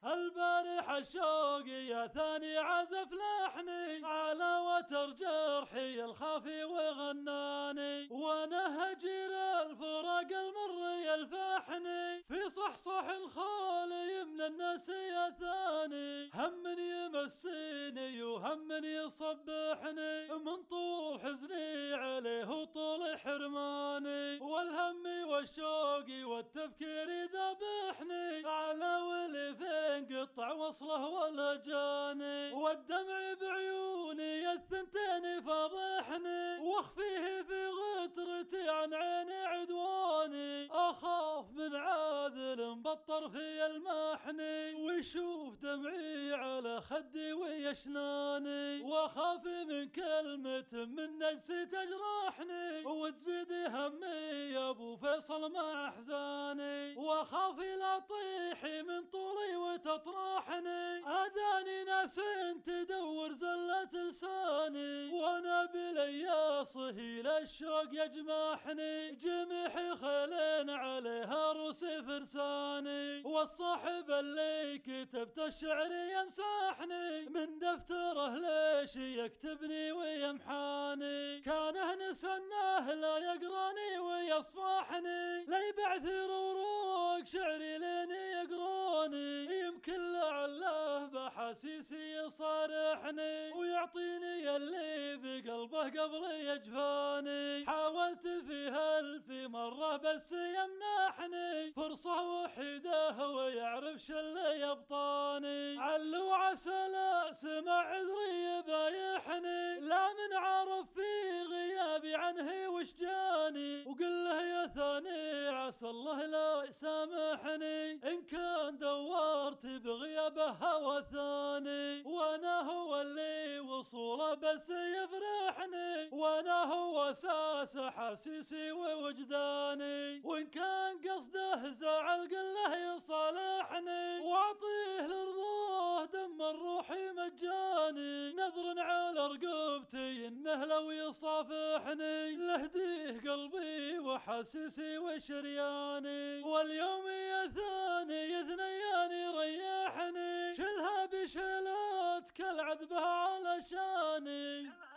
البارح الشوق يا ثاني عزف لحني على وتر جرحي الخافي وغناني، وانا هجر الفراق المر يلفحني في صحصح الخال يمن الناس يا ثاني. هم يمسيني وهم يصبحني من طول حزني عليه وطول حرماني، والهم والشوق والتفكير ذبحني على ولي فين قطع وصله ولا جاني، والدمع بعيوني الثنتين فاضحني واخفيه في غترتي عن عيني عدواني. اخاف من عاذل بالطرف يلمحني ويشوف دمعي على خدي ويشناني، واخاف من كلمة من نجسي تجرحني وتزيد همي يا ابو فيصل مع احزاني، واخاف لا طيحي من طولي وتطرحني اذاني ناس تدور زلة لساني، وانا بلي صهيل الشوق يجمحني جمحي خيلين عليها روس فرساني، والصاحب اللي كتبت الشعر يمسحني من دفتره ليش يكتبني ويمحاني، كانه نسناه لا يقراني ويصفحني لا يبعثر وروق شعري لين يقراني، يمكن لعله بحاسيسي يصارحني ويعطيني اللي بقلبه قبل يجفاني، حاولت فيها ألف مرة بس يمنحني فرصة وحيدة ويعرف شل يبطاني، علو عسى لا سمع عذري يبايحني لا من عرف في غيابي عنه وش جاني، وقل له يا ثاني عسى الله لا يسامحني إن كان دورت بغيابه هوى ثاني، وانا هو اللي وصوله بس يفرحني وانا هو اساس حاسيسي ووجداني، وان كان قصده زعل قل له يصالحني واعطيه لرضاه دم الروح مجاني، نذر على رقبتي انه لو يصافحني لهديه قلبي وحاسيسي وشرياني، واليوم يا ثاني اثنيان يريحني شلها بشيلات كالعذبة على شاني.